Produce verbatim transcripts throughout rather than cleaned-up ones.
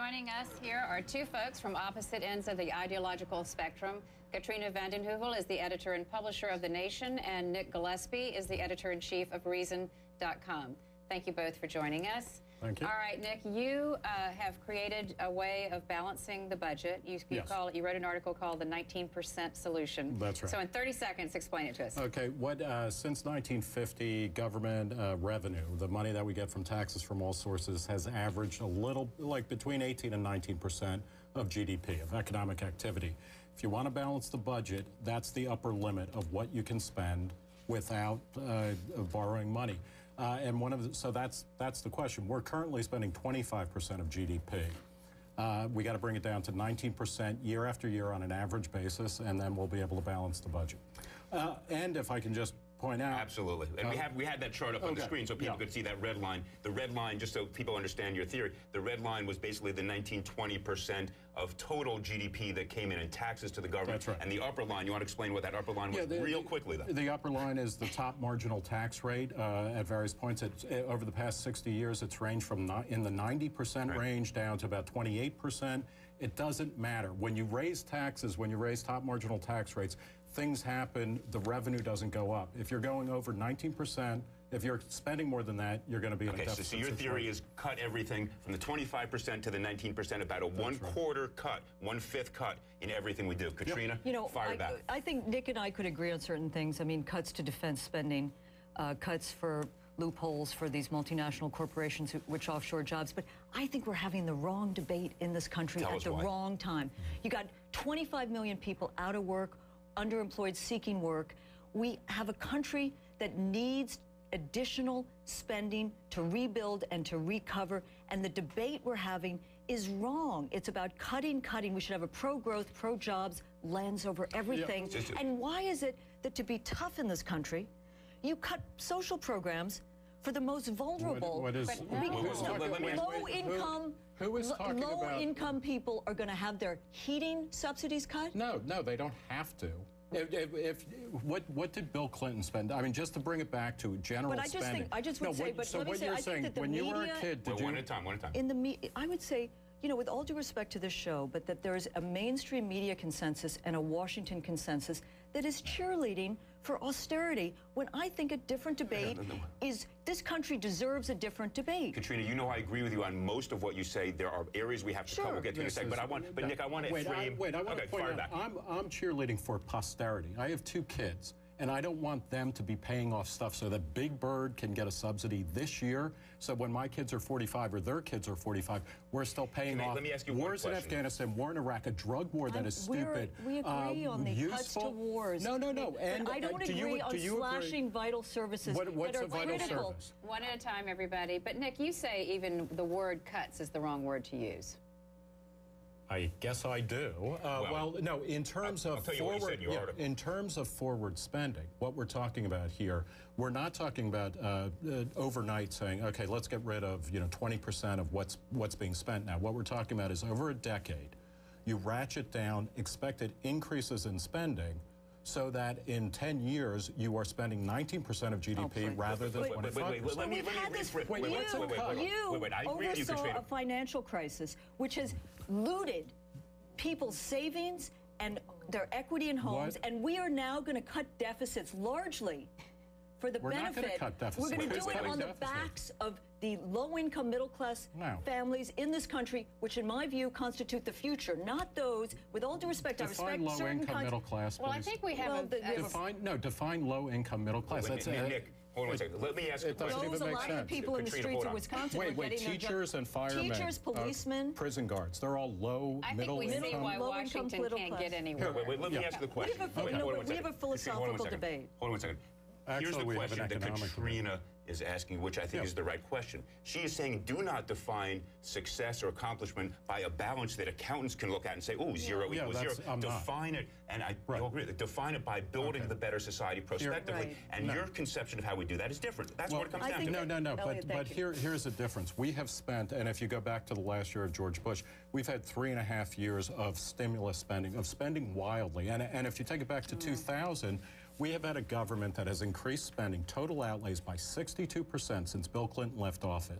Joining us here are two folks from opposite ends of the ideological spectrum. Katrina vanden Heuvel is the editor and publisher of The Nation, and Nick Gillespie is the editor-in-chief of Reason dot com. Thank you both for joining us. Thank you. All right, Nick, you uh, have created a way of balancing the budget. You, you Yes. call it, you wrote an article called The nineteen percent Solution. That's right. So in thirty seconds, explain it to us. Okay, what uh, since nineteen fifty, government uh, revenue, the money that we get from taxes from all sources, has averaged a little, like between eighteen and nineteen percent of G D P, of economic activity. If you want to balance the budget, that's the upper limit of what you can spend without uh, borrowing money. Uh, and one of the, so that's that's the question. We're currently spending twenty-five percent of G D P. Uh, we got to bring it down to nineteen percent year after year on an average basis, and then we'll be able to balance the budget. Uh, and if I can just point out, absolutely, and uh, we have we had that chart up on okay. the screen so people yeah. could see that red line. The red line, just so people understand your theory, the red line was basically the nineteen, twenty percent of total G D P that came in in taxes to the government. That's right. And the upper line, you want to explain what that upper line was yeah, the, real the, quickly, though? The upper line is the top marginal tax rate uh, at various points. It's, uh, over the past sixty years, it's ranged from not in the ninety percent right. range down to about twenty-eight percent. It doesn't matter. When you raise taxes, when you raise top marginal tax rates, things happen, the revenue doesn't go up. If you're going over nineteen percent, if you're spending more than that, you're going to be in okay, a deficit. So, so your theory is cut everything from the twenty-five percent to the nineteen percent, about a one-quarter right. cut, one-fifth cut in everything we do. Katrina, you know, fire I, back. I think Nick and I could agree on certain things. I mean, cuts to defense spending, uh, cuts for loopholes for these multinational corporations who, which offshore jobs. But I think we're having the wrong debate in this country Tell at us the why. wrong time. You got twenty-five million people out of work, underemployed, seeking work. We have a country that needs additional spending to rebuild and to recover, and the debate we're having is wrong. It's about cutting, cutting. We should have a pro-growth, pro-jobs lens over everything. Yeah. And why is it that to be tough in this country, you cut social programs for the most vulnerable? What, what is, because no, low income, who, who is talking low about, income people are going to have their heating subsidies cut? No, no, they don't have to. If, if, if what what did Bill Clinton spend? I mean, just to bring it back to general but I just spending. think I just would no, say, what, but so let me what say, you're I saying, think that the when media, you were a kid, did well, you? One at a time, one at a time. In the me, I would say, you know, with all due respect to this show, but that there's a mainstream media consensus and a Washington consensus that is cheerleading for austerity, when I think a different debate no, no, no. is this country deserves a different debate. Katrina, you know I agree with you on most of what you say. There are areas we have to sure. cut. We'll get to This in a second. is, But I want, but Nick, I want to wait, frame. I, wait, I want okay, to point fire out, back. I'm, I'm cheerleading for posterity. I have two kids, and I don't want them to be paying off stuff so that Big Bird can get a subsidy this year. So when my kids are forty-five or their kids are forty-five, we're still paying Let me- off let me ask you one wars in question. Afghanistan, war in Iraq, a drug war that I'm- is stupid. We agree uh, on the useful. cuts to wars. No, no, no. But And I don't uh, do agree you, on do you slashing agree? vital services What, what's that are a vital critical. service? One at a time, everybody. But Nick, you say even the word cuts is the wrong word to use. I guess I do. Uh, well, Well, no, in terms I'll- of I'll tell you what you forward, said in your yeah, article. in terms of forward spending, what we're talking about here, we're not talking about uh, uh, overnight saying, okay, let's get rid of you know twenty percent of what's what's being spent now. What we're talking about is over a decade, you ratchet down expected increases in spending, so that in ten years you are spending nineteen percent of G D P Oh, please. rather than Wait, wait, wait, twenty-five wait, percent. let me- We've let me had this. rephrase- wait, you, what's a cut? you Wait, wait, I agree with you, oversaw Katrina. a financial crisis which has looted people's savings and their equity in homes, What? and we are now going to cut deficits largely for the We're not benefit. gonna cut deficits. We're going to Who's do it cutting on the deficits? backs of the low-income, middle-class No. families in this country, which, in my view, constitute the future, not those. With all due respect, I Define respect certain low-income, kinds. middle class, Well, I please. think we have Well, a, the- a- the- Define no. Define low-income, middle class. Wait, That's Nick, uh, Nick, hold on a second. Let me ask you a it doesn't question. Those even a make lot of sense. people in the Katrina, streets hold of on. Wisconsin Wait, are wait, getting their teachers job. and firemen, Teachers, uh, policemen. prison guards, they're all low, I think middle we see income. why low-income, Washington political can't class. get anywhere. Here, wait, wait, let me Yeah. ask the We question. have a- Wait, no, hold but on we second. have a philosophical Katrina, hold on a second. debate. Hold on a second. Here's Actually, the we have question an that economic Katrina is asking, which I think Yeah. is the right question. She is saying, do not define success or accomplishment by a balance that accountants can look at and say, oh, zero Yeah, equals zero. that's- I'm not. Define it, and I Right. agree, define it by building Okay. the better society prospectively. Right. And No. your conception of how we do that is different. That's Well, what it comes I down think to. No, no, no. Elliot, but thank but you. here here's the difference. We have spent, and if you go back to the last year of George Bush, we've had three and a half years of stimulus spending, of spending wildly. And and if you take it back to Mm. two thousand, we have had a government that has increased spending, total outlays by sixty-two percent since Bill Clinton left office.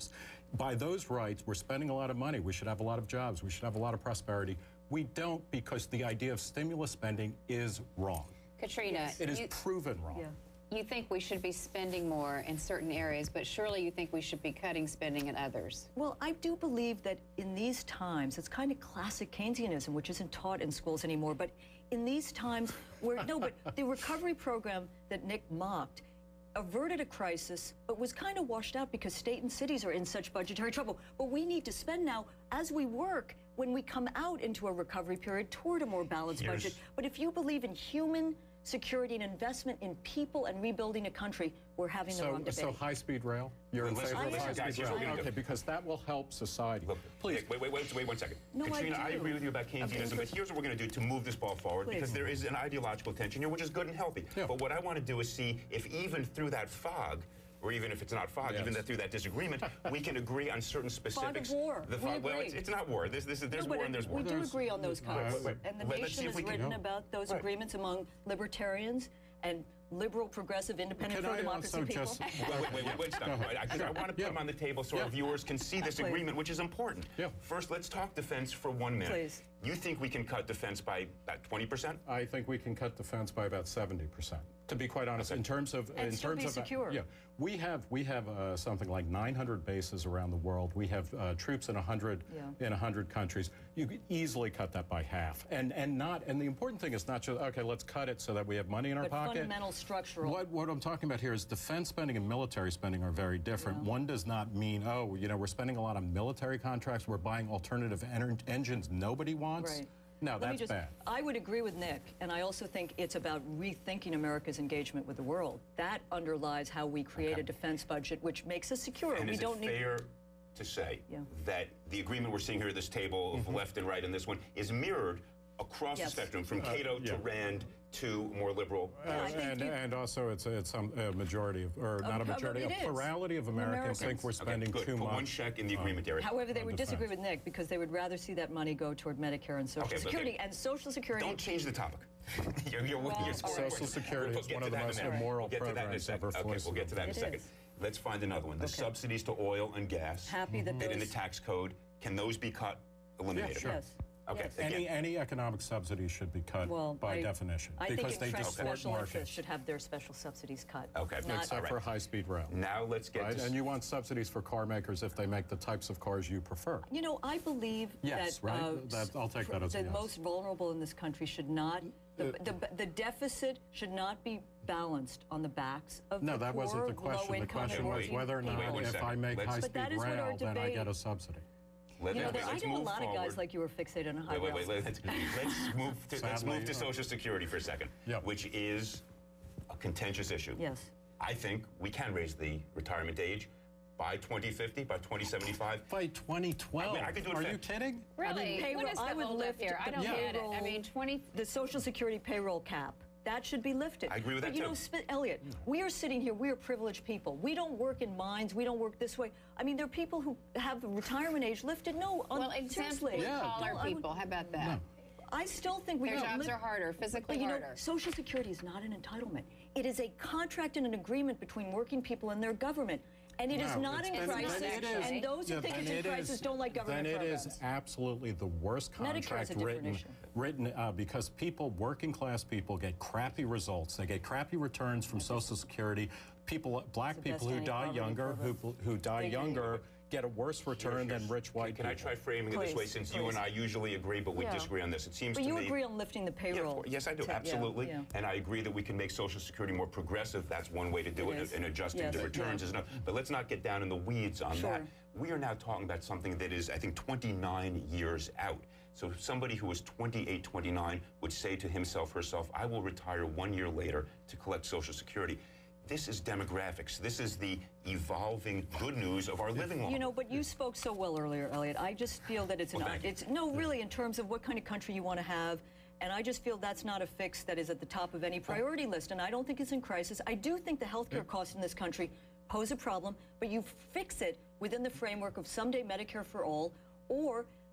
by those rights, we're spending a lot of money. We should have a lot of jobs. We should have a lot of prosperity. We don't, because the idea of stimulus spending is wrong. Katrina, It is you, proven wrong. Yeah. you think we should be spending more in certain areas, but surely you think we should be cutting spending in others. Well, I do believe that in these times, it's kind of classic Keynesianism, which isn't taught in schools anymore, but in these times where, no, but the recovery program that Nick mocked averted a crisis, but was kind of washed out because state and cities are in such budgetary trouble. But we need to spend now as we work when we come out into a recovery period toward a more balanced Here's- budget. But if you believe in human security and investment in people and rebuilding a country, we're having the So, wrong debate. so high-speed rail? You're in Well, listen, favor of listen, high-speed guys, here's rail? what we're gonna Okay, do. because that will help society. Look, Please. Nick, wait, wait, wait, wait one second. No, I Katrina, I, do. agree with you about Keynesianism, but here's what we're going to do to move this ball forward, Please. because there is an ideological tension here, which is good and healthy. Yeah. But what I want to do is see if even through that fog, or even if it's not fog, Yes. even that through that disagreement, we can agree on certain specifics. war. The We fog, well, agree. it's, it's not war. This, this is, there's No, but war and there's war. we do There's- agree on those uh, concepts, wait, and the wait, let's nation see if has we can- written No. about those Right. agreements among libertarians and liberal, progressive, independent, Can I pro-democracy also people. just- Wait, wait, wait, wait, wait, stop. ahead. I, 'cause I want to put Yeah. them on the table so our Yeah. viewers can see this Please. agreement, which is important. Yeah. First, let's talk defense for one minute. Please. You think we can cut defense by about twenty percent? I think we can cut defense by about seventy percent. To be quite honest, in terms of And in still terms be of secure. yeah, we have we have uh, something like nine hundred bases around the world. We have uh, troops in one hundred Yeah. in one hundred countries. You could easily cut that by half, and and not and the important thing is not just okay, let's cut it so that we have money in our But pocket. fundamental structural. What what I'm talking about here is defense spending and military spending are very different. Yeah. One does not mean oh, you know, we're spending a lot on military contracts. We're buying alternative ener- engines nobody wants. Right. No, Let me that's just, bad. I would agree with Nick, and I also think it's about rethinking America's engagement with the world. That underlies how we create Okay. a defense budget, which makes us secure. And we is don't it need. fair to say Yeah. that the agreement we're seeing here at this table of Mm-hmm. left and right in this one is mirrored across Yes. the spectrum, from Cato yeah. to Rand to more liberal? Uh, I think and, you- and also, it's it's some a majority of, or not a Of- majority, it a is. plurality of Americans, think Americans. we're Okay, spending good. too Put much. one check in the agreement area. However, they on would defense. disagree with Nick because they would rather see that money go toward Medicare and Social Okay, but Security. they- And Social Security. Don't change the topic. you're, you're, Well, you're all right. Social Security We'll is get one to of the that in a most minute. immoral We'll get to that in a programs second. ever Okay, we'll foisted get to that in a It second. is. Let's find another one. The Okay. subsidies to oil and gas Happy that that in the those- tax code, can those be cut, eliminated? sure. Yes. Okay. Yes. Again, Any any economic subsidy should be cut Well, by I, definition I because think they entrenched distort special interests markets. should have their special subsidies cut. Okay, Not- Except All for right. high-speed rail. Now let's get Right? to... And you want subsidies for car makers if they make the types of cars you prefer. You know, I believe Yes, that, right? uh, That- I'll take that as a the yes. most vulnerable in this country should not, the, the, the deficit should not be balanced on the backs of No, the that poor, wasn't the question. The low-income, question and was working whether or not people. Wait one if I second. make Let's- But high-speed that is what our rail, then I debate- get a subsidy. Let, You know, let, there, I let's know a move lot of forward. guys like you were fixated on high Wait, wait, rails. wait, let's, let's move to, let's Sadly, move to uh, Social Security for a second, Yeah. which is a contentious issue. Yes. I think we can raise the retirement age by twenty fifty, by twenty seventy-five. By twenty twelve, I mean, I could do it are fa- you kidding? Really? payroll- what is the I would hold up lift here? I the don't get it. I payroll- mean, twenty. The Social Security payroll cap. That should be lifted. I agree with but that, you too. know, Sp- Elliot, we are sitting here, we are privileged people. We don't work in mines, we don't work this way. I mean, there are people who have retirement age lifted. No, un- Well, exempt seriously. blue Yeah. collar No, I would- people. How about that? I still think we Their don't jobs live- are harder, physically But you know, harder. Social Security is not an entitlement. It is a contract and an agreement between working people and their government. And it is No, not it's- in then- then crisis. it is- And those who Yeah, think then it's in it crisis is- don't like government then it programs. is absolutely the worst Medicare is a contract different written, issue. written uh, because people, working class people, get crappy results. They get crappy returns from Social Security. People, black the people best who die anti-poverty younger, who program. who die Thank you. younger, get a worse return than rich white Can I people. try framing it this way, Please, since you please. and I usually agree, but we Yeah. disagree on this? It seems But to you me... agree on lifting the Yeah, of payroll. course. Yes, I do, to- yeah, absolutely. yeah. And I agree that we can make Social Security more progressive. That's one way to do It it, is. and adjusting Yes. to returns Yeah. is enough. But let's not get down in the weeds on Sure. that. We are now talking about something that is, I think, twenty-nine years out. So somebody who is twenty-eight, twenty-nine would say to himself, herself, I will retire one year later to collect Social Security. This is demographics. This is the evolving good news of our living longer. You know, but you spoke so well earlier, Elliot. I just feel that it's an, Well, thank you. it's no, really, in terms of what kind of country you want to have. And I just feel that's not a fix that is at the top of any priority list. And I don't think it's in crisis. I do think the healthcare costs in this country pose a problem, but you fix it within the framework of someday Medicare for all, or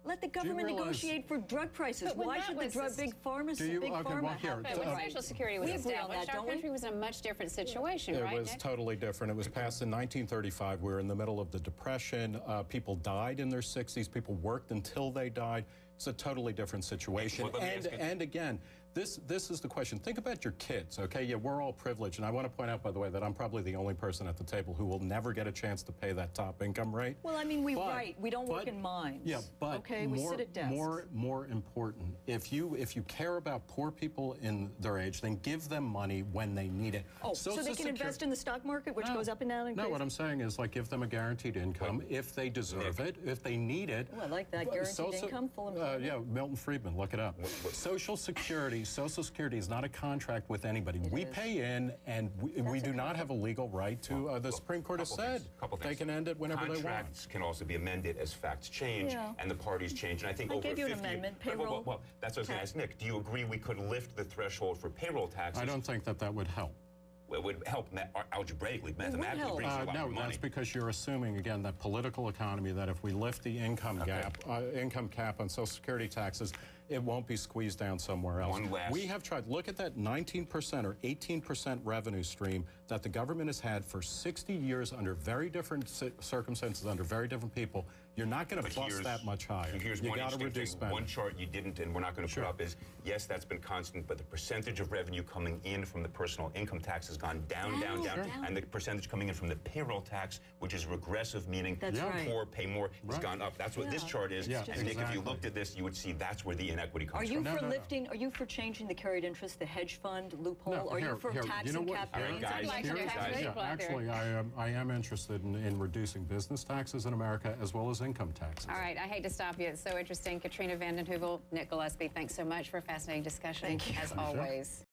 Let the government realize- negotiate for drug prices. But when Why that should the was drug the- big pharmacy, Do you- big okay, pharma well, here, have But the when uh, right? Social Security was We agree on established, that, our don't we? country was in a much different situation, It right, was Nick? totally different. It was passed in nineteen thirty-five. We were in the middle of the Depression. Uh, people died in their sixties. People worked until they died. It's a totally different situation. Well, let me And ask you- and again, this this is the question. Think about your kids, okay? Yeah, we're all privileged, and I want to point out, by the way, that I'm probably the only person at the table who will never get a chance to pay that top income rate. Well, I mean, we But- write. We don't work but- in mines. Yeah, but okay, more, we sit at desks. more, more important, if you if you care about poor people in their age, then give them money when they need it. Oh, so Social they can Security- invest in the stock market, which No. goes up and down and No, crazy? what I'm saying is, like, give them a guaranteed income if they deserve it, if they need it. Oh, I like that. But Guaranteed income, full uh, employment. Yeah, Milton Friedman, look it up. Social Security, Social Security is not a contract with anybody. we is. pay in, and we, we do not have a legal right to. Uh, the Supreme Court has Couple said things, couple they things. can end it whenever they want. Contracts can also be amended as facts change Yeah. and the parties change. And I think I over gave you an fifty amendment, well, well, payroll well, that's what I was going to tax. ask Nick. Do you agree we could lift the threshold for payroll taxes? I don't think that that would help. It would help ma- algebraically, mathematically, help. brings Uh, a lot no, more money. that's because you're assuming, again, that political economy, that if we lift the income gap, uh, income cap on Social Security taxes, it won't be squeezed down somewhere else. One last- We have tried. Look at that nineteen percent or eighteen percent revenue stream that the government has had for sixty years under very different ci- circumstances, under very different people. You're not going to But bust here's- that much higher. Here's you one got to interesting reduce thing. spending. One chart you didn't, and we're not going to Sure. put up, is yes, that's been constant, but the percentage of revenue coming in from the personal income tax has gone down, down, down, Sure. and the percentage coming in from the payroll tax, which is regressive, meaning That's the right. poor pay more, has Right. gone up. That's what this Yeah. chart is. Yeah, and Nick, if exactly. you looked at this, you would see that's where the inequity comes Are you from. No, for no, no. lifting? Are you for changing the carried interest, the hedge fund loophole? No, are here- you for here, tax you know and what? cap All right, gains? guys, I'd like to here- do tax guys, rate Yeah, block there. actually, I am, I am interested in, in reducing business taxes in America as well as income taxes. All right, I hate to stop you. It's so interesting. Katrina vanden Heuvel, Nick Gillespie, thanks so much for a fascinating discussion, Thank you. as Pleasure. always.